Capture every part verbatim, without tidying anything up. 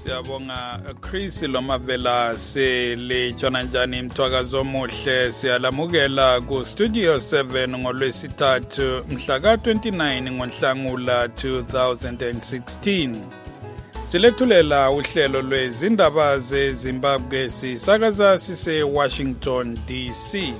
Siyabonga Chris Lomavela sele Jonanjani Mthwakazo omuhle siyalamukela ku Studio seven ngolwesithathu mhla ka twenty-nine ngoNhlangula two thousand sixteen. Silethulela uhlelo lwezindaba zeZimbabwe sisakaza sise Washington D C.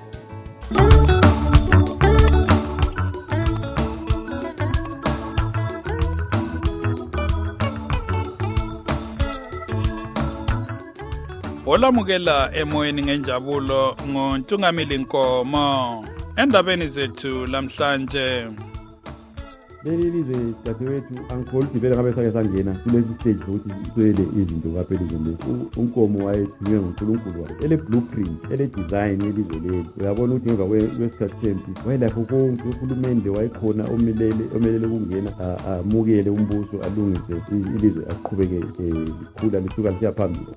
Olamukela emoyeni ngenjabulo ngoNtungamili Nkomo. Endabeni zethu lamhlanje. Leli lize dadewethu angikholisi vele ngabe sake sangena kulesi stage ukuthi iswele izinto kaphelizweni. uNkomo wayethunywe nguNkulunkulu wakhe ele blueprint ele design yelizwe leli. Uyabona ukuthi ngemva kwesikhathi sempi wayelapho konke uhulumende wayekhona omelele omelele ukungena amukele umbuso alungise ilizwe aqhubeke likhula lisuka lisiya phambili.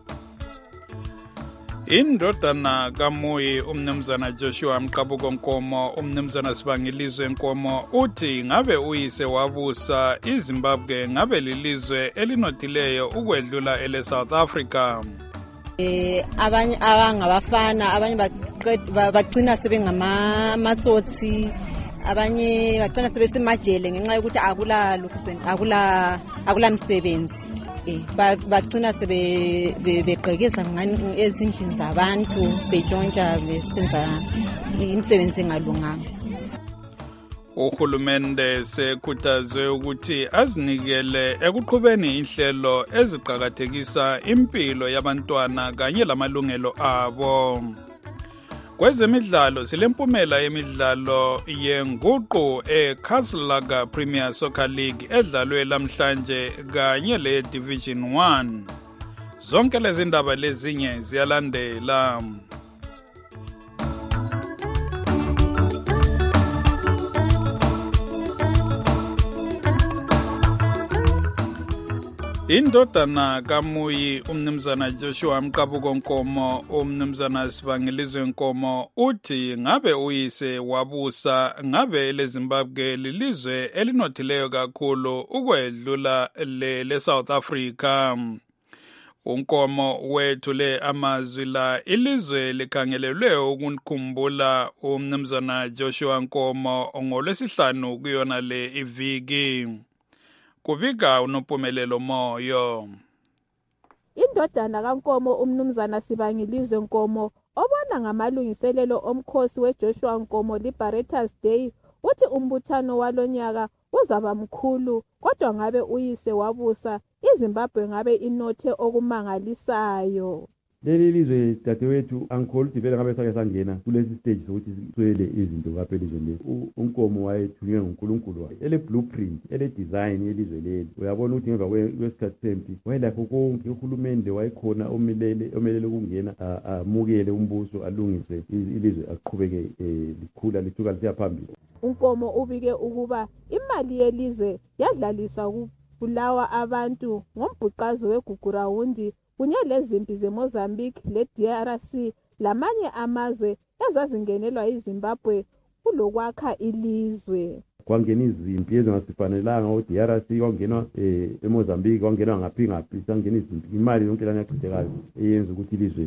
Indodana kaMoyi umnumzana Joshua Mqabuko Nkomo umnumzana Sibangilizwe Nkomo uthi ngabe uyise wabusa iZimbabwe ngabe lilizwe elinodileyo ukwedlula ele South Africa. Eh abanye abangabafana abanye bagcina sebengama matsotsi abanye bagcina sebesemajele ngenxa yokuthi akula lokuseni akula akula msebenzi. Eh bagcina sebe beqhekeza ngani ezindlini zabantu bejonsha besenza imisebenzi engalunganga. Uhulumende sekhuthazwe ukuthi azinikele ekuqhubeni inhlelo eziqhakathekisa impilo yabantwana kanye lamalungelo abo. Kwezemidlalo silempumela yemidlalo yenguqu eCastle Premier Soccer League edlalwe lamhlanje kanye le Division one. Zonke lezi ndaba lezinye ziyalandela. Indodana kaMoyi umnumzana Joshua Mqabuko Nkomo umnumzana Sibangilizwe Nkomo uthi ngabe uyise wabusa ngabe leZimbabwe lilizwe elinothileyo kakhulu ukwedlula le le South Africa. uNkomo wethule amazwi la ilizwe likhangelelwe ukukhumbula umnumzana Joshua Nkomo ngolwesihlanu kuyona le iviki. Kubika uNompumelelo Moyo. Indodana kaNkomo umnumzana Sibangilizwe Nkomo obona ngamalungiselelo omkhosi weJoshua Nkomo Liberators Day uthi umbuthano walonyaka uzaba mkhulu kodwa ngabe uyise wabusa iZimbabwe ngabe inothe okumangalisayo. Leli lizwe dadewethu angikholisi vele ngabe sake sangena kulesi stage ukuthi iswele izinto kaphelizweni. uNkomo wayethunywe nguNkulunkulu wakhe ele blueprint ele design yelizwe leli. Uyabona ukuthi ngemva kwesikhathi sempi wayelapho konke uhulumende wayekhona omelele omelele ukungena amukele umbuso alungise ilizwe aqhubeke likhula lisuka lisiya phambili. uNkomo ubike ukuba imali yelizwe yadlaliswa kubulawa abantu ngombhuqazo weGugurawundi kunye lezimpi zeMozambique le-D R C lamanye amazwe ezazingenelwa iZimbabwe kulokwakha ilizwe. Kwangena izimpi ezingasifanelanga o-D R C kwangenwa eMozambique kwangenwa ngaphi ngaphi sangena izimpi imali yonke lana yaqhubekayo eyenza ukuthi ilizwe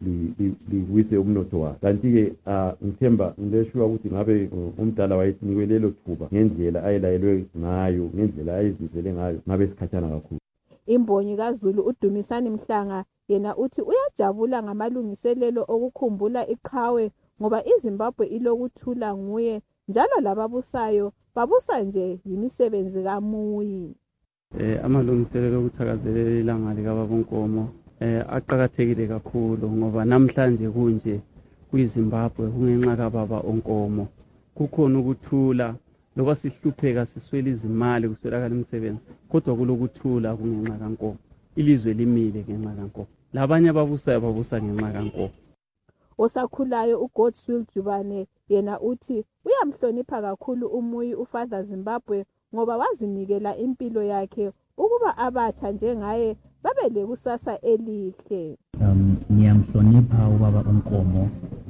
liwise umnotho wayo. Kanti-ke ngithemba ngileshuwa ukuthi ngabe umdala wayesinikwe lelo thuba ngendlela ayelayelwe ngayo ngendlela ayezimisele ngayo ngabe sikhathana kakhulu. Imbonyi kaZulu uDumisani Mhlanga yena uthi uyajabula ngamalungiselelo okukhumbula iqhawe ngoba iZimbabwe ilokuthula nguye njalo lababusayo babusa nje yimisebenzi kaMoyi. Eh amalungiselelo okuthakazelela ilanga likaBaba uNkomo eh aqhakathekile kakhulu ngoba namhlanje kunje kuyiZimbabwe kungenxa kaBaba uNkomo kukhona ukuthula. Loba sihlupheka siswela izimali kuswelakala imisebenzi kodwa kulokuthula kungenxa kaNkomo. Ilizwe limile ngenxa kaNkomo. Labanye ababusayo babusa ngenxa kaNkomo. Osakhulayo uGodswill Jubane yena uthi uyamhlonipha kakhulu uMoyi uFather Zimbabwe ngoba wazinikela impilo yakhe ukuba abatsha njengaye babe lekusasa elihle. Um ngiyamhlonipha ubaba uNkomo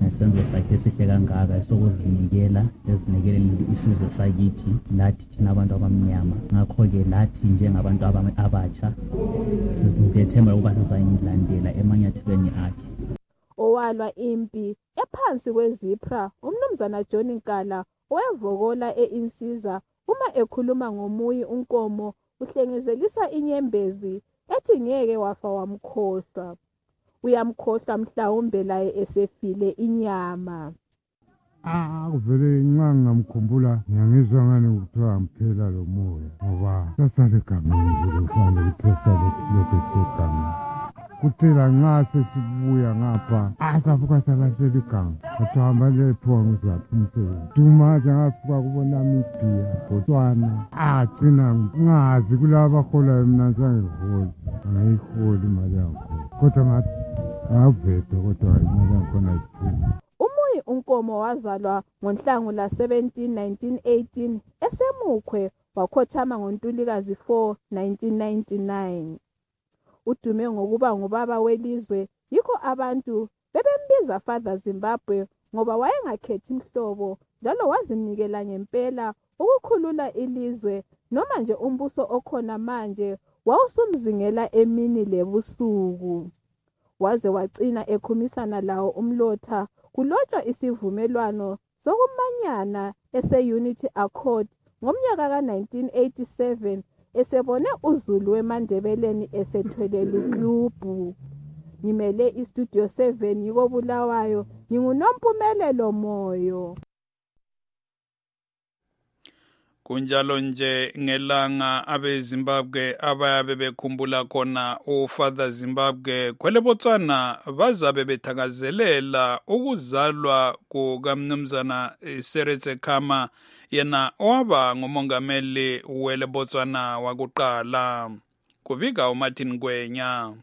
ngesenzo sakhe esihle kangaka sokuzinikela ezinikele isizwe sakithi lathi thina abantu abamnyama. Ngakho-ke lathi njengabantu abatsha sizithemba ukuba sizayilandela emanyathelweni akhe. Owalwa impi ephansi kwezipra umnumzana John Nkala owevokola e-Insiza uma ekhuluma ngomuyi unkomo uhlengezelisa inyembezi ethi ngeke wafa wamkhohlwa. Uyamkhohlwa mhlawumbe laye esefile inyama. Ah, kuvele nxa ngamkhumbula ngiyangizwa ngani kuthiwa amphela lo moya ngoba sasale gameni kufanele kuthesale lokho segama. Kutela nxa sesibuya ngapha asafuka salasela igama athamba lephuwa ngizaphi umsebenzi dumaje ngafika kubona mibhiya Botswana agcina ngazi kulaba abahola mina sangiholi angayiholi imali yakho kodwa ngaveda kodwa imali yakhona iphuma. Umuyi unkomo wazalwa ngoNhlangula seventeen nineteen eighteen esemukhwe wakhothama ngoNtulikazi four nineteen ninety-nine. Udume ngokuba ngubaba welizwe yikho abantu bebembiza Father Zimbabwe ngoba wayengakhethi imhlobo njalo wazinikela ngempela ukukhulula ilizwe noma nje umbuso okhona manje wawusumzingela emini lebusuku. Waze wacina ekhumisana lawo umlotha kulotshwa isivumelwano sokumanyana ese-Unity Accord ngomnyaka ka nineteen eighty-seven esebone uZulu weMandebeleni esethwele luklubhu. Ngimele istudio seven yiko Bulawayo nginguNompumelelo Moyo. Kunjalo nje ngelanga abeZimbabwe abayabe bekhumbula khona uFather Zimbabwe kwele Botswana bazabe bethakazelela ukuzalwa kukaMnumzana Seretse Khama yena owaba ngumongameli wele Botswana wakuqala. Kubika uMartin Gwenya.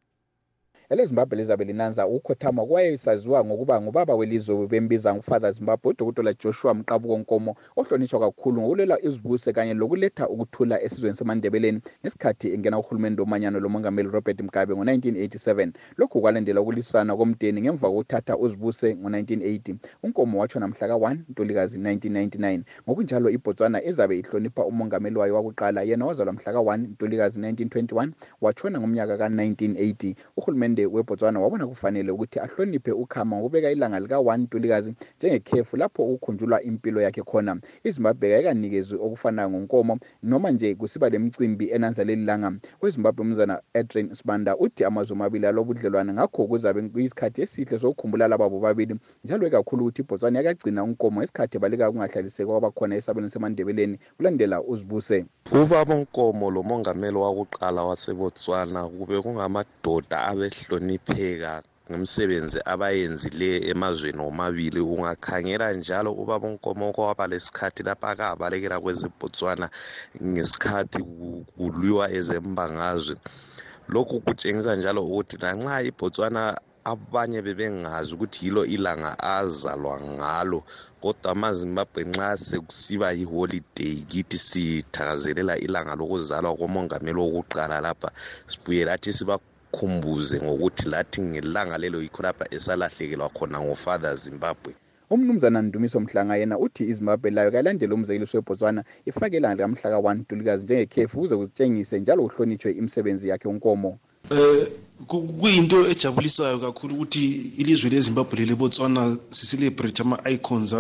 EleZimbabwe lizabe linanza ukukhothama kwayesaziwa ngokuba ngubaba welizwe bembiza nguFather Zimbabwe uDokotela Joshua Mqabuko Nkomo ohlonishwa kakhulu ngokulela izibuse kanye lokuletha ukuthula esizweni seMandebeleni ngesikhathi engena uhulumende omanyano lomongameli Robert Mugabe ngo nineteen eighty-seven. Lokhu kwalandela ukulisana komdeni ngemva kokuthatha uzibuse ngo nineteen eighty. Unkomo watshona mhla ka one Ntulikazi nineteen ninety-nine. Ngokunjalo iBotswana izabe ihlonipha umongameli wayo wakuqala yena wazalwa mhla ka one Ntulikazi nineteen twenty-one watshona ngomnyaka ka nineteen eighty. Uhulumende weBotswana wabona kufanele ukuthi ahloniphe uKhama ngokubeka ilanga lika one Ntulikazi njengekhefu lapho ukukhunjulwa impilo yakhe khona. iZimbabwe ayikanikezwe okufanayo ngonkomo noma nje kusiba lemicimbi enanza leli langa. weZimbabwe umzana Adrian Sibanda uthi amazwe amabili alobudlelwane ngakho kuzabe kuyisikhathi esihle sokukhumbula laba bobabili njalo ekakhulu ukuthi iBotswana yakagcina unkomo isikhathi baleka kungahlaliseki kwabakhona esabelweni seMandebeleni kulandela uzibuse. Ubaba uNkomo lo mongameli wakuqala waseBotswana kube kungamadoda abehlonipheka ngomsebenzi abayenzile emazweni omabili. Ungakhangela njalo ubaba uNkomo kwaba lesikhathi lapha akabalekela kwezeBotswana ngesikhathi kulwiwa ezembangazwe. Lokhu kutshengisa njalo ukuthi lanxa iBotswana abanye bebengazi ukuthi yilo ilanga azalwa ngalo kodwa amaZimbabwe nxa sekusiba iholiday kithi sithakazelela ilanga lokuzalwa komongameli wokuqala lapha sibuye lathi sibakhumbuze ngokuthi lathi ngelanga lelo yikho lapha esalahlekelwa khona ngoFather Zimbabwe. Umnumzana Ndumiso Mhlanga yena uthi iZimbabwe layo kalandela umzekeliso weBotswana ifake ilanga lamhla ka one Ntulikazi njengekhefu ukuze kutshengise njalo uhlonitshwe imisebenzi yakhe unkomo. Eh kuyinto ejabulisayo kakhulu ukuthi ilizwe leZimbabwe leleBotswana sicelebrate ama-icons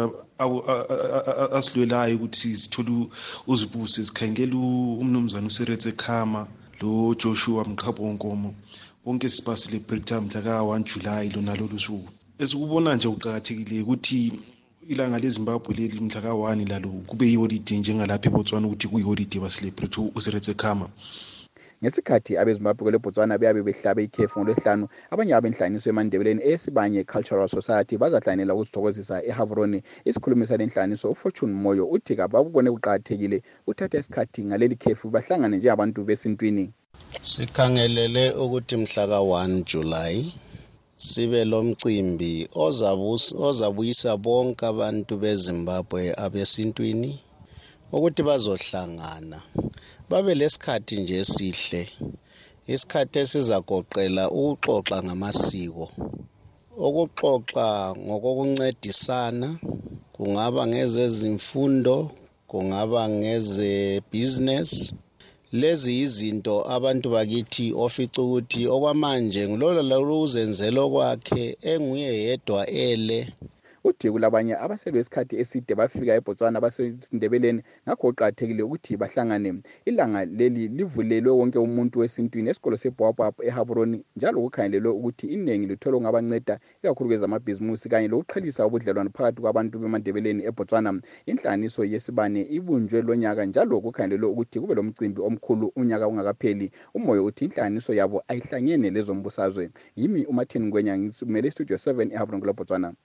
asilwelayo ukuthi sithole uzibuse sikhangela umnumzana uSeretse Khama lo Joshua Mqabuko Nkomo bonke sibacelebrate mhla ka one July lona lolu suku. Esikubona nje uqhakathekile ukuthi ilanga leZimbabwe leli mhla ka one lalo kube yiholiday njengalapha eBotswana ukuthi kuyiholiday basicelebrate uSeretse Khama. Ngesikhathi abeZimbabwe leBotswana beyabe behlabe ikhefu ngolwesihlanu abanye abenhlaniso eMandebeleni esibanye Cultural Society bazahlanela ukuzithokozisa eHavroni. Isikhulumisa lenhlaniso uFortune Moyo uthi kababone kuqhakathekile uthatha isikhathi ngaleli khefu bahlangane nje abantu besintwini. Sikhangelele ukuthi mhla ka one July sibe lomcimbi ozabuyisa bonke abantu beZimbabwe abesintwini ukuthi bazohlangana babe lesikhathi nje esihle isikhathi esizagoqela ukuxoxa ngamasiko ukuxoxa ngokuncedisana, kungaba ngezezimfundo, kungaba ngeze business. Lezi izinto abantu bakithi ofica ukuthi okwamanje ngilolo luzenzelo kwakhe enguye yedwa ele. Uthi kulabanye abasebesikhathi eside bafika eBotswana basendebeleni, ngakho uqathekile ukuthi bahlangane. Ilanga leli livulelwe wonke umuntu wesintwini esikolo seBoabab eHaburoni, njalo kukhangelelwe ukuthi inengi lithola ngabanceda ikakhulu kwezamabhizimusi kanye lokuqhelisa ubudlelwano phakathi kwabantu bemandebeleni eBotswana. Inhlanganiso yesibane ibunjwe lonyaka, njalo kukhangelelwe ukuthi kube lomcimbi omkhulu unyaka ungakapheli. Umoya uthi inhlanganiso yabo ayihlangene lezo mbusazwe. Yimi uMartin Ngwenya, ngisumele Studio seven eHaburoni kuLoBotswana.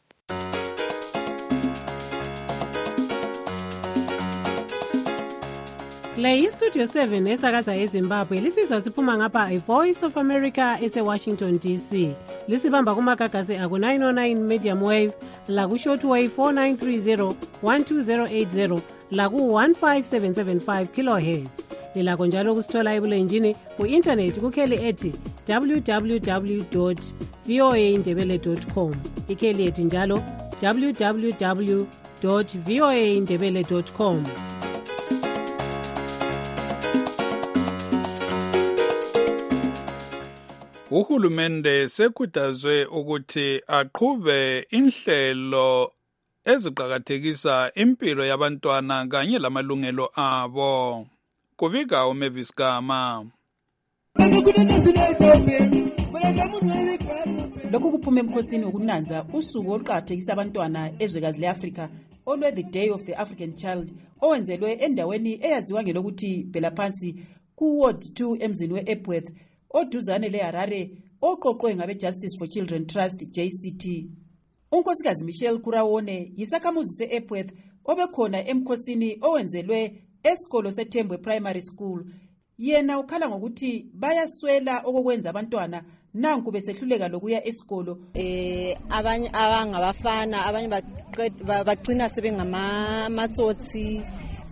Le iStudio seven esakaza eZimbabwe lisizwa siphuma ngapha iVoice of America ese-Washington D C. Lisibamba kumagagasi aku nine oh nine medium wave, laku shortwave four nine three zero one two zero eight zero, laku one five seven seven five kilohertz. Lilakho njalo kusithola ebulenjini ku-internet kukheli ethi w w w dot v o a ndebele dot com. Ikheli ethi njalo w w w dot v o a ndebele dot com. Uhulumende sekhuthazwe ukuthi aqhube inhlelo eziqhakathekisa impilo yabantwana kanye lamalungelo abo. Kubika uMavis Gama. Lokhu kuphuma emkhosini wokunanza usuku oluqhakathekisa abantwana ezwekazi leAfrika olwe the Day of the African Child owenzelwe endaweni eyaziwa ngelokuthi Bhela Phansi ku Ward two emzini weEpworth oduzane leHarare oqoqwe ngabe Justice for Children Trust J C T. Unkosikazi Michelle Kurawone yisakhamuzi seEpworth obekhona emkhosini owenzelwe esikolo seThembwe Primary School. Yena ukhala ngokuthi bayaswela okokwenza abantwana nanku besehluleka lokuya esikolo. Eh abanye abangabafana abanye bagcina sebengama matsotsi,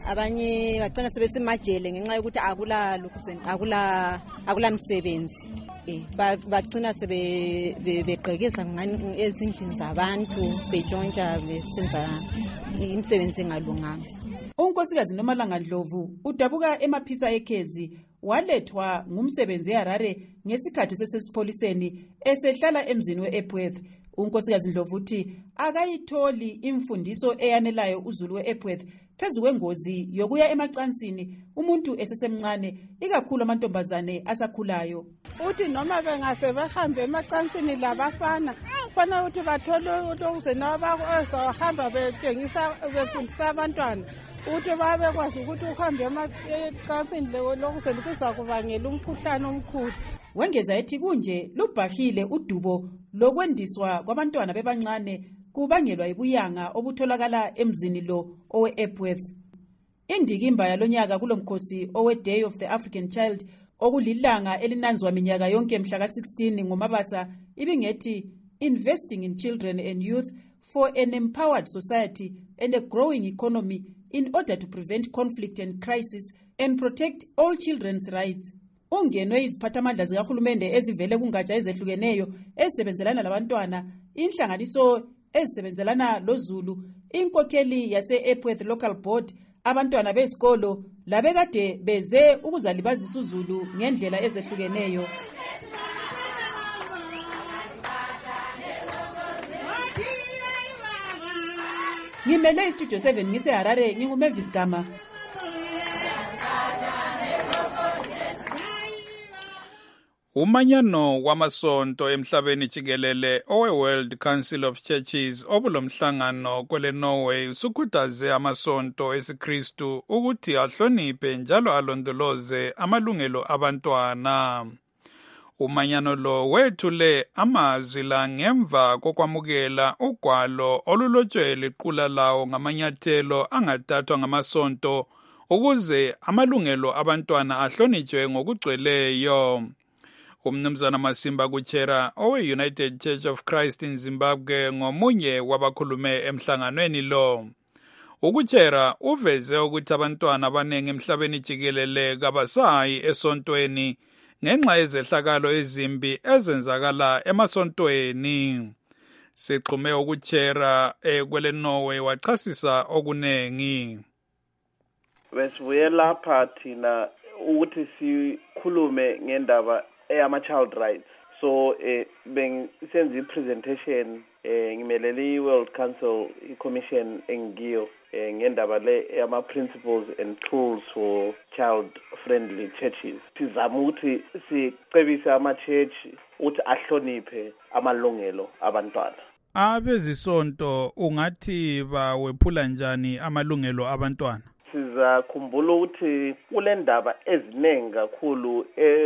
abanye bagcina sebesemajele ngenxa yokuthi akula lukuseni akula akula msebenzi. Eh bagcina sebe beqhekeza ngani ezindlini zabantu bejonja besenza imisebenzi engalunganga. Unkosikazi Nomalanga Ndlovu udabuka emaphisa ekhezi walethwa ngumsebenzi eHarare ngesikhathi sesesipoliseni esehlala emzini weEpworth. Unkosikazi Ndlovu uthi akayitholi imfundiso eyanelayo uZulu weEpworth phezu kwengozi yokuya emacansini umuntu esesemncane ikakhulu amantombazane asakhulayo. Uthi noma bengase behambe emacansini labafana fana ukuthi bathole ukusena bazohamba betshengisa befundisa abantwana ukuthi babe kwazi ukuthi uhambe emacansini lokuseni kuza kubangela umkhuhlane omkhulu. Wengeza ethi kunje lubhahile udubo lokwendiswa kwabantwana bebancane kubangelwa ibuyanga obutholakala emzini lo oweEpworth. Indikimba yalonyaka kulomkhosi owe Day of the African Child okulilanga elinanzwa minyaka yonke mhla ka sixteen ngomabasa ibingethi investing in children and youth for an empowered society and a growing economy in order to prevent conflict and crisis and protect all children's rights. Ungenwe iziphathamandla zikahulumende ezivele kungatsha ezehlukeneyo ezisebenzelana labantwana, inhlanganiso ezisebenzelana loZulu, inkokheli yase-Epworth Local Board, abantwana besikolo labekade beze ukuzalibazisa uZulu ngendlela ezehlukeneyo. Ngimele iStudio seven ngiseHarare, nginguMavis Gama. Umanyano wamasonto emhlabeni jikelele owe World Council of Churches obulomhlangano kwele Norway usukhuthaze amasonto esiKristu ukuthi ahloniphe njalo alondoloze amalungelo abantwana. Umanyano lo wethule amazwi la ngemva kokwamukela ugwalo olulotshwe iqula lawo ngamanyathelo angathathwa ngamasonto ukuze amalungelo abantwana ahlonitshwe ngokugcweleyo. Umnumzana Masimba Kuchera owe United Church of Christ in Zimbabwe ngomunye wabakhulume emhlanganweni lo. Ukuchera uveze ukuthi abantwana abanenge emhlabeni jikelele kabasayi esontweni ngenxa yezehlakalo ezimbi ezenzakala emasontweni. Siqume ukuchera ekwele Norway wachasisa okunengi. Besibuye lapha thina ukuthi sikhulume ngendaba eyama child rights. So eh bengisenza ipresentation eh ngimelele iWorld Council iCommission engiyo eh ngendaba le yama principles and tools for child friendly churches. Sizama ukuthi sicebise ama church ukuthi ahloniphe amalungelo abantwana. Abezisonto ungathi bawephula njani amalungelo abantwana? Sizakhumbula ukuthi kule ndaba eziningi kakhulu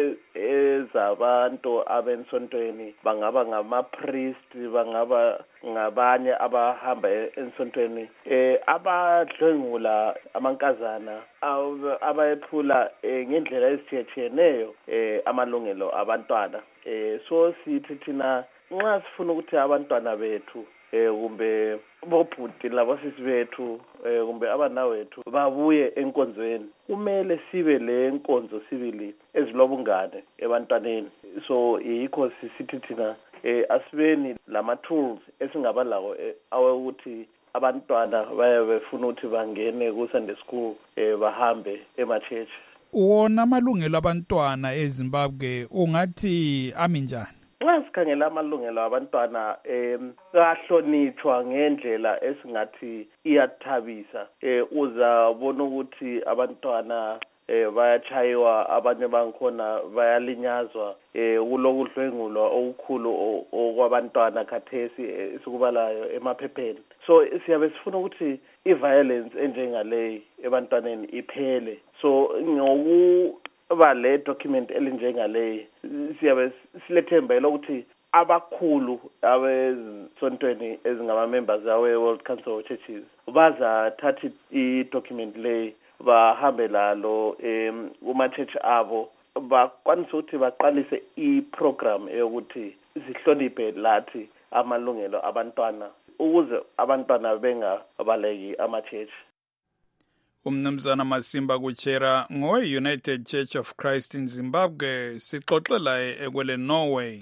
ezabantu abensontweni, bangaba ngama-priest, bangaba ngabanye abahamba ensontweni, eh abadlwengula amankazana abayephula ngendlela ezithiyeneyo eh amalungelo abantwana. Eh so sithi thina nxa sifuna ukuthi abantwana bethu eh kumbe bobhuti labasisi bethu eh kumbe abanawethu babuye enkonzweni, kumele sibe le nkonzo sibili ezilobungane ebantwaneni. So yikho sisithi thina eh asibeni lama tools esingaba lawo awukuthi abantwana baye befuna ukuthi bangene ku Sunday school eh bahambe ema church. Wona amalungelo abantwana eZimbabwe ungathi aminjani? Nxa sikhangela amalungelo abantwana em kahlonitshwa ngendlela esingathi iyathabisa. Eh uzabona ukuthi abantwana eh bayachayiwa, abanye bankhona bayalinyazwa, eh kulokudlwengulwa okukhulu okwabantwana khathesi esikubalayo emaphepheni. So siyabe sifuna ukuthi iviolence enjengale ebantwaneni iphele. So ngoku bale document elinjengale siyabe silethemba lokuthi abakhulu abesontweni ezingaba members awe World Council of Churches baza thatha I document le bahambe lalo em kuma church abo, bakwanisa ukuthi baqalise I program eyokuthi sihloniphe lathi amalungelo abantwana ukuze abantwana bengabaleki ama church. Umnumzana Masimba Kuchera ngowe United Church of Christ in Zimbabwe sixoxela ekwele Norway.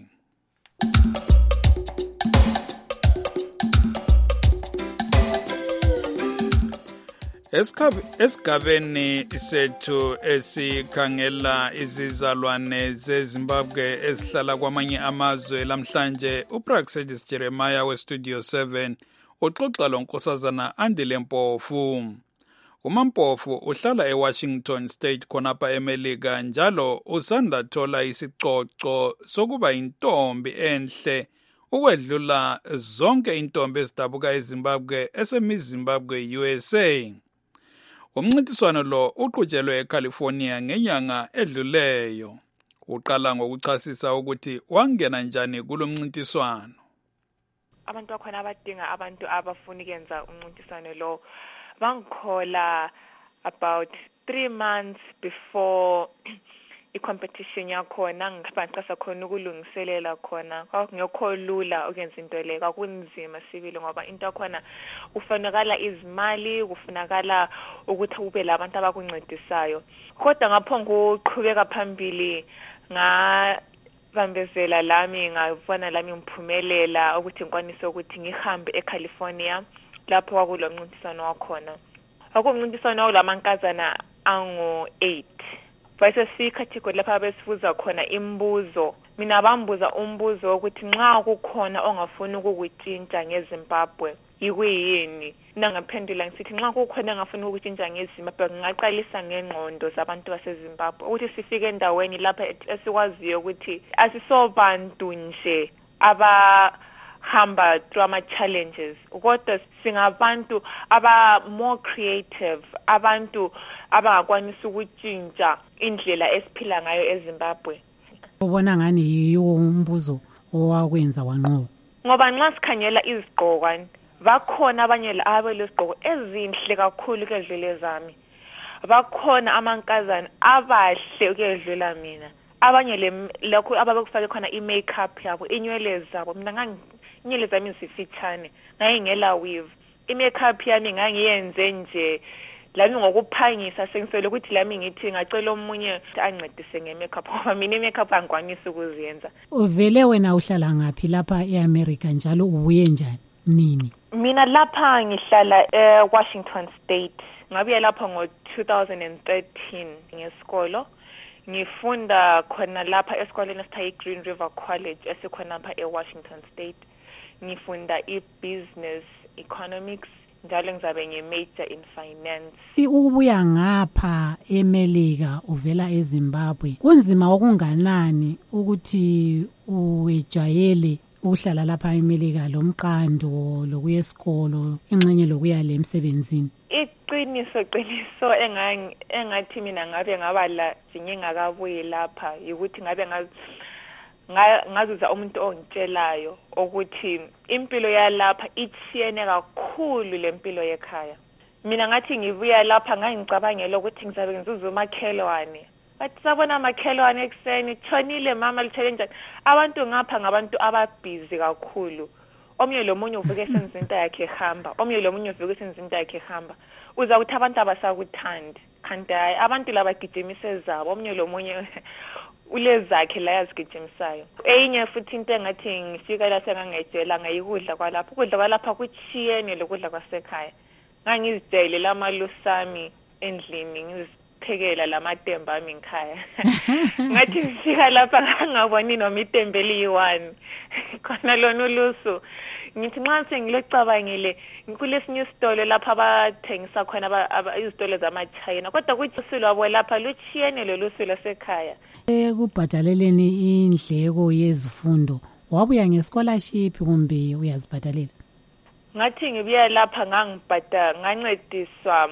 Esigabeni sethu esikhangela izizalwane zeZimbabwe esihlala kwamanye amazwe lamhlanje uPraxedis Jeremiah weStudio seven uxoxa lonkosazana Andile Mpofu. UMampofu uhlala eWashington State khonapha eMelika njalo usanda thola isicoco sokuba intombi enhle ukwedlula zonke intombi ezidabuka eZimbabwe esemiZimbabwe U S A. Umncintiswano lo uqhutshelwe eCalifornia ngenyanga edluleyo. Uqala ngokuchasisa ukuthi wangena njani kulo mncintiswano. Abantu bakhona abadinga abantu abafuna ukwenza umncintiswano lo bangikhola about three months before I-competition yakhona, ngibaqasa khona ukulungiselela khona. Ngiyokho lula ukwenza into le, kwakunzima sibili ngoba into yakhona ufanakala izimali, kufanakala ukuthi ube labantu abakuncedisayo. Kodwa ngapho ngoqhubeka phambili nga bambezela lami ngabona lami ngiphumelela ukuthi ngikwanise ukuthi ngihambe eCalifornia lapho kwakulo mncintiswano wakhona. Kwakumncintiswano olamankazana angu eight. Bese sikhathiko lapha besifuza khona imbuzo. Mina bambuza umbuzo ukuthi nxa kukhona ongafuni ukukutshintsha ngeZimbabwe yikuyini. Nangaphendula ngisithi nxa kukhona ongafuni ukutshintsha ngeZimbabwe ngingaqalisa ngengqondo zabantu baseZimbabwe ukuthi sifike endaweni lapha esikwaziyo ukuthi asisobantu nje aba hamba through ama challenges, kodwa singabantu aba more creative, abantu abangakwanisa ukutshintsha indlela esiphila ngayo eZimbabwe. Ubona ngani yiwo umbuzo owakwenza wanqoba? Ngoba nxa sikhanyela izigqokwane bakhona abanye la abelezigqoko ezinhle kakhulu kedlele zami, bakhona amankazana abahle ukedlula mina, abanye le lokho ababekufake khona i-makeup yabo, inywele zabo, mina ngangi inywele zami zifitshane ngayingela weave, i-makeup yami ngangiyenze nje lami ngokuphangisa sengisele ukuthi lami ngithi ngacela omunye ancedise nge-makeup ngoba mina i-makeup angikwanisi ukuziyenza. Uvele wena uhlala ngaphi lapha e-America njalo ubuye njani nini? Mina lapha ngihlala e-Washington State. Ngabuye lapha ngo-two thousand thirteen ngesikolo. Ngifunda khona lapha esikoleni esithiwa Green River College esikhona lapha e-Washington State. Ngifunda i-business economics njalo ngizabe nge-major in finance. Ukubuya ngapha eMelika uvela eZimbabwe kunzima okunganani ukuthi uwejwayele uhlala lapha eMelika lomqando lokuya esikolo ingxenye lokuya le emsebenzini? Iqiniso qiniso engathi mina ngabe ngaba la ngingakabuyi lapha ukuthi ngabe ngazuza umuntu ongitshelayo ukuthi impilo yalapha ithiyene kakhulu lempilo yekhaya. Mina ngathi ngibuya lapha ngangicabangela ukuthi ngizabe ngizuza umakhelwane. Bathi sabona amakhelwane ekseni tshonile mama lithele njani. Abantu ngapha ngabantu ababhizi kakhulu. Omnye lomunye uvuke senzinto yakhe ehamba, omnye lomunye uvuke senzinto yakhe ehamba. Uza ukuthi abantu abasakuthandi. Kanti hayi abantu laba gijimise zabo, omnye lomunye ulezakhe la yazigijimisayo. Enye futhi into engathi ngifika la sengangejela ngayikudla kwalapha. Ukudla kwalapha kuchiyene lokudla kwasekhaya. Ngangizijayele lamalusami endlini ngiziphekela lamatemba ami ngikhaya. Ngathi ngifika lapha ngaboni noma itembe liyi-one. Khona lona ulusu. Ngithi nxa sengilocabangile kulesinye isitolo lapha abathengisa khona izitolo zama-China kodwa kuthi usuku lwabo lapha luchiyene lolusu lwasekhaya. Ekubhadaleleni indleko yezifundo wabuya nge-scholarship kumbe uyazibhadalela? Ngathi ngibuya lapha ngangibhada ngancediswa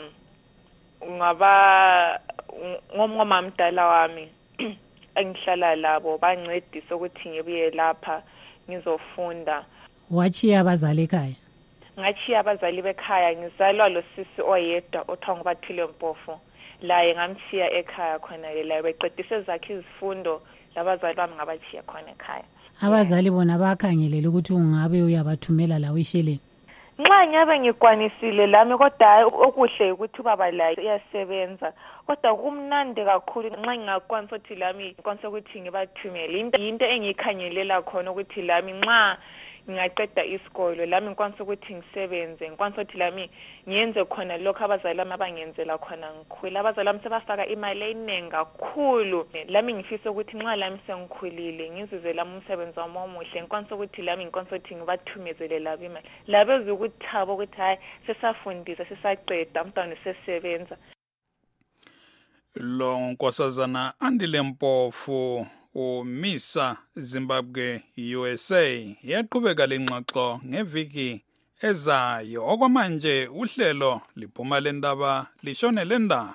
ngaba ngomamdala wami engihlala labo bancedisa ukuthi ngibuye lapha ngizofunda. Wachiya abazali ekhaya? Ngachiya abazali bekhaya ngizalwa lo sisi oyedwa othiwa nguBathile Mpofu. Laye ngamchiya ekhaya khona la beqedise zakhe izifundo labazali bami ngabachiya khona ekhaya. Abazali bona bakhangelela ukuthi ungabe uyabathumela la uyisheleni? Nxa ngiyabe ngikwanisile lami kodwa okuhle ukuthi ubaba la uyasebenza kodwa kumnandi kakhulu nxa ngingakwanisa ukuthi lami ngikwanisa ukuthi ngibathumele into engikhangelela khona ukuthi lami nxa ngingaqeda isikolo lami ngikwanisa ukuthi ngisebenze ngikwanisa ukuthi lami ngiyenze khona lokho abazali bami abangenzela khona ngikhula. Abazali bami sebafaka imali eningi kakhulu lami ngifisa ukuthi nxa lami sengikhulile ngizuze lami umsebenzi wami omuhle ngikwanisa ukuthi lami ngikwanisa ukuthi ngibathumezele labo imali labo ezokuthaba ukuthi hayi sesafundisa sesaqeda umntwana sesebenza. Lo nkosazana Andile Mpofu uMisa Zimbabwe U S A yaqhubeka lengxoxo ngeviki ezayo okwamanje uhlelo liphuma lendaba lishone lendaba.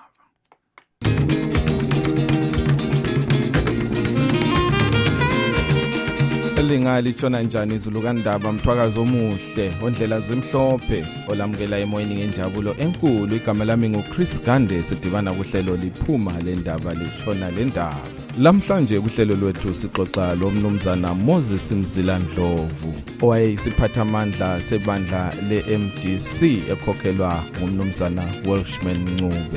Elingali tshona njani izulu kandaba mthwakazo omuhle ondlela zimhlophe olamukela emoyeni ngenjabulo enkulu. Igama lami nguChris Gande sidibana kuhlelo liphuma lendaba litshona lendaba. Lamhlanje kuhlelo lwethu sixoxa lo mnumzana Moses Mzila Ndlovu owayeyisiphathamandla sebandla le-M D C ekhokhelwa ngumnumzana Welshman Ncube.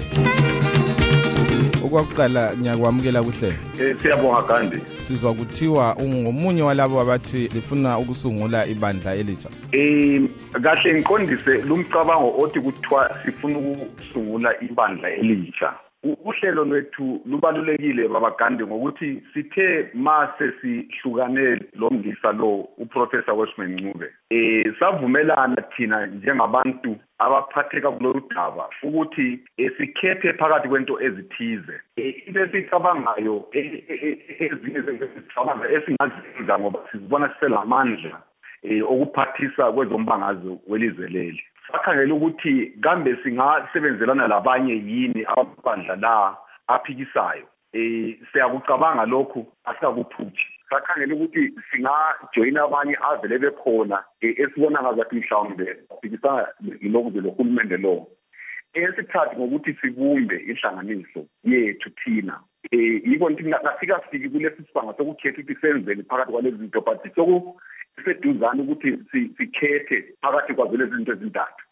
Okwakuqala ngiyakwamukela kuhlelo. Eh siyabonga Gandhi. Sizwa kuthiwa ungomunye walabo abathi lifuna ukusungula ibandla elitsha. Eh kahle ngiqondise lumcabango othi kuthiwa sifuna ukusungula ibandla elitsha. Uhlelo lwethu lubalulekile baba Gandhi ngokuthi sithe mase sihlukane lo mlisa lo uProfessor Welshman Ncube eh savumelana thina njengabantu abaphatheka kulolu daba ukuthi esikhethe phakathi kwento ezithize into esicabangayo ezinye zezicabanga esingazenza ngoba sizibona siselamandla okuphathisa kwezombangazwe welizwe leli. Sakhangela ukuthi kambe singasebenzelana labanye yini ababandla la aphikisayo. Eh siyakucabanga lokho asakuphuthi. Sakhangela ukuthi singajoyina abanye avele bekhona esibona ngazathi mhlawumbe aphikisana lokholohulumende lo. Esithathu ngokuthi sibumbe inhlanganiso yethu thina. Eh yiko ngithi ngafika sifiki kulesi sibanga sokukhetha ukuthi senzeni phakathi kwalezi zinto but soku seduzana ukuthi sikhethe phakathi kwazo lezi zinto ezintathu.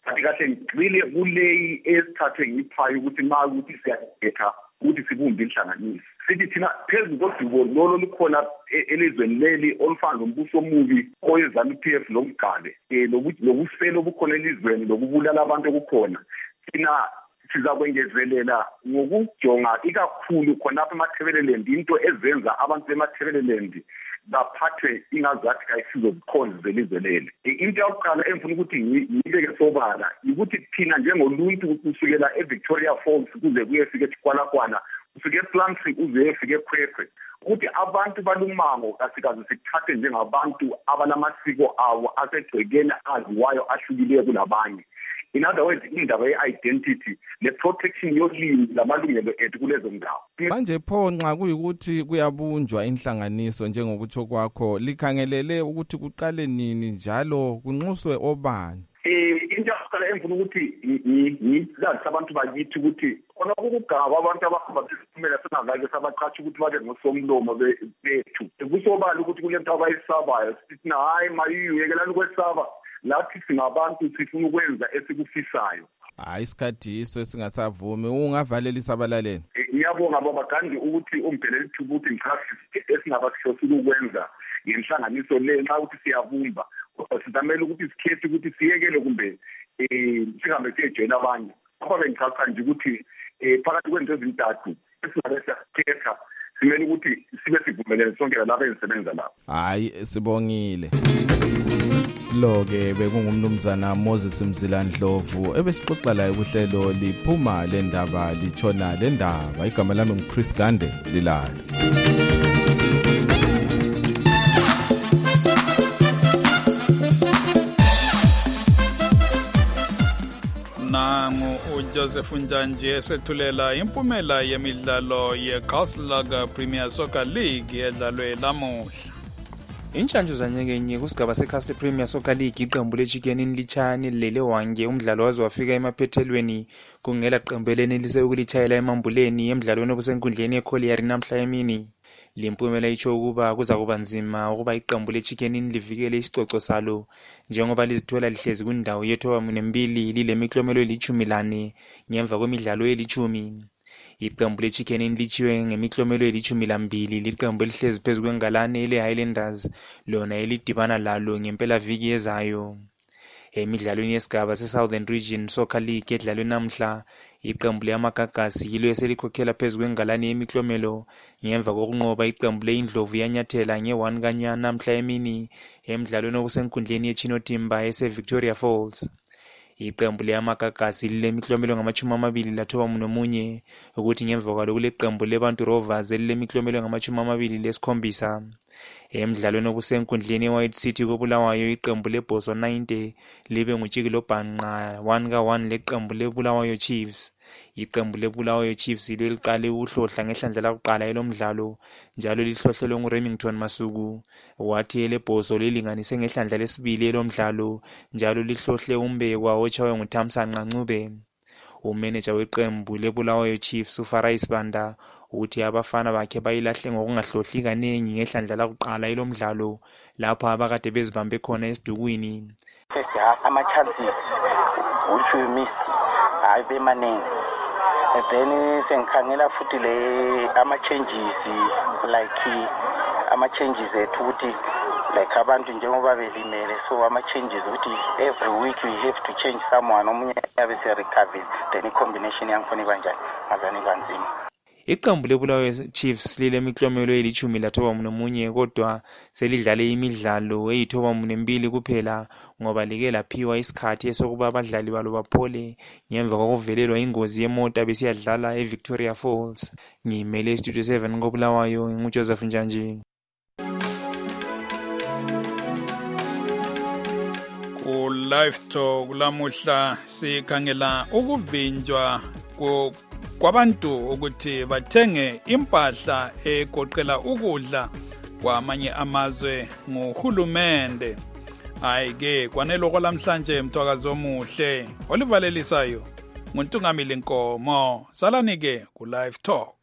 kanti kahle ngicile kuleyi esithathwe ngiphayo ukuthi ma ukuthi siyakhetha ukuthi sibumbe inhlanganiso sithi thina phezulu kodubo lolo lukhona elizweni leli olufana nombuso omubi oyeZANU-P F lomgale lobuselo obukhona elizweni lokubulala abantu okukhona thina sizakwengezelela ngokujonga ikakhulu khonapha eMathebeleland into ezenza abantu bemathebeleland baphathwe ingazathi kayisizo bukhonzi zelizwe leli. Into yokuqala engifuna ukuthi ngibeke sobala ukuthi thina njengoluntu kusukela eVictoria Falls kuze kuyefika eThwalakwana kusukela ePlancy uze efike eKwekwe ukuthi abantu balumango kasikazi sikuthathe njengabantu abanamasiko awo asegcekeni aziwayo ahlukileyo kulabanye. In other words, indaba ye-identity le-protection yolimi lamalungelo ethu kulezo ndawo. Manje pho nxa kuyikuthi kuyabunjwa inhlanganiso njengokutsho kwakho likhangelele ukuthi kuqale nini njalo kunxuswe obani? Eh into yokuqala engifuna ukuthi ngizalisa abantu bakithi ukuthi khona ukugaba abantu abahamba besiphumela singazake sabaqhatsha ukuthi babe ngosomlomo bethu. Kusobala ukuthi kulento abayisabayo sithi hayi mayiyekela ukwesaba. Lathi singabantu sifuna ukwenza esikufisayo. Hayi isikhathi iso esingasavumi ungavalela isabalaleni. Ngiyabonga baba Gandhi ukuthi umbhelele ithuba ukuthi ngichasise esingabasisho ukwenza ngenhlanganiso le nxa ukuthi siyabumba. Sizamela ukuthi sikhethe ukuthi siyekele kumbe eh singabe siyejoyina abanye. Apha bengichaza nje ukuthi eh phakathi kwento ezintathu esingabe siyakhetha simele ukuthi sibe sivumelene sonke lapha engisebenza lapha. Hayi sibongile. Lo-ke bekungumnumzana Moses Mzilandlovu ebesixoxa laye kuhlelo liphuma le ndaba litshona le ndaba. Igama lami nguChris Gande lilala. Nangu uJoseph Njanji esethulela impumela yemidlalo yeGaslaga Premier Soccer League edlalwe lamuhla. Intshantshu zanyekenye kusigaba seCastle Premier Soccer League iqembu leChicken Lichani lele wange umdlalo waze wafika emaphethelweni kungela qembu elenelise ukulitshayela emambuleni emidlalweni obusenkundleni eCollier namhla emini. Limpumela itsho ukuba kuza kuba nzima ukuba iqembu leChicken livikele isicoco salo njengoba lizithola lihlezi kwindawo yethoba mbili lilemiklomelo elithumi lane ngemva kwemidlalo elithumi. Iqembu leChicken lichiwe ngemiklomelo elithumi lambili liqembu elihlezi phezu kwengalane ele-Highlanders lona elidibana lalo ngempela viki ezayo. Emidlalweni yesigaba se-Southern Region Soccer League edlalwe namhla iqembu leyaMagagasi yilo eselikhokhela phezu kwengalane yemiklomelo ngemva kokunqoba iqembu leIndlovu yanyathela nge-one kanya namhla emini emidlalweni obusenkundleni yeChinotimba ese-Victoria Falls. Iqembu leyaMagagasi lilemiklomelo ngamachumi amabili lathoba nomunye ukuthi ngemva kwalo kuleqembu leBantu Rovers elilemiklomelo ngamachumi amabili lesikhombisa. Emidlalweni obusenkundleni eWhite City koBulawayo iqembu leBhoso ninety libe nguTshikilo Bhanqa one ka one leqembu leBulawayo Chiefs. Iqembu leBulawayo Chiefs leliqale ukuhlohla ngehlandla lakuqala elomdlalo njalo lihlohlelwe nguRemington Masuku wathi leBhoso lilinganise ngehlandla lesibili elomdlalo njalo lihlohle umbekwa ochawe nguThamsanqa Ncube. Umanager weqembu leBulawayo Chiefs uFarai Sibanda uthi abafana bakhe bayilahle ngokungahlohli kanengi ngehlandla lakuqala elomdlalo lapho abakade bezibambe khona esidukwini. First half ama chances which we missed ayibe maningi. And then sengikhangela futhi le ama changes like ama changes ethuthi like abantu njengoba belimele so ama changes ukuthi every week we have to change someone omunye yabe se recover then combination yankhona ibanjani azani banzima. Iqembu leBulawayo Chiefs lile miklomelo elithumi lathoba nomunye kodwa selidlale imidlalo eyithoba mbili kuphela ngoba like laphiwa isikhathi esokuba abadlali balo baphole ngemva kokuvelelwa ingozi yemota besiyadlala eVictoria Falls. Ngimele Studio seven koBulawayo nguJoseph Njanji. Ku live talk lamuhla sikhangela ukuvinjwa kwabantu ukuthi bathenge impahla egoqela ukudla kwamanye amazwe ngohulumende. Ayike kwanelo kwalamhlanje mthwakazi omuhle olivalelisayo nguNtungamili Nkomo. Salani ke ku live talk.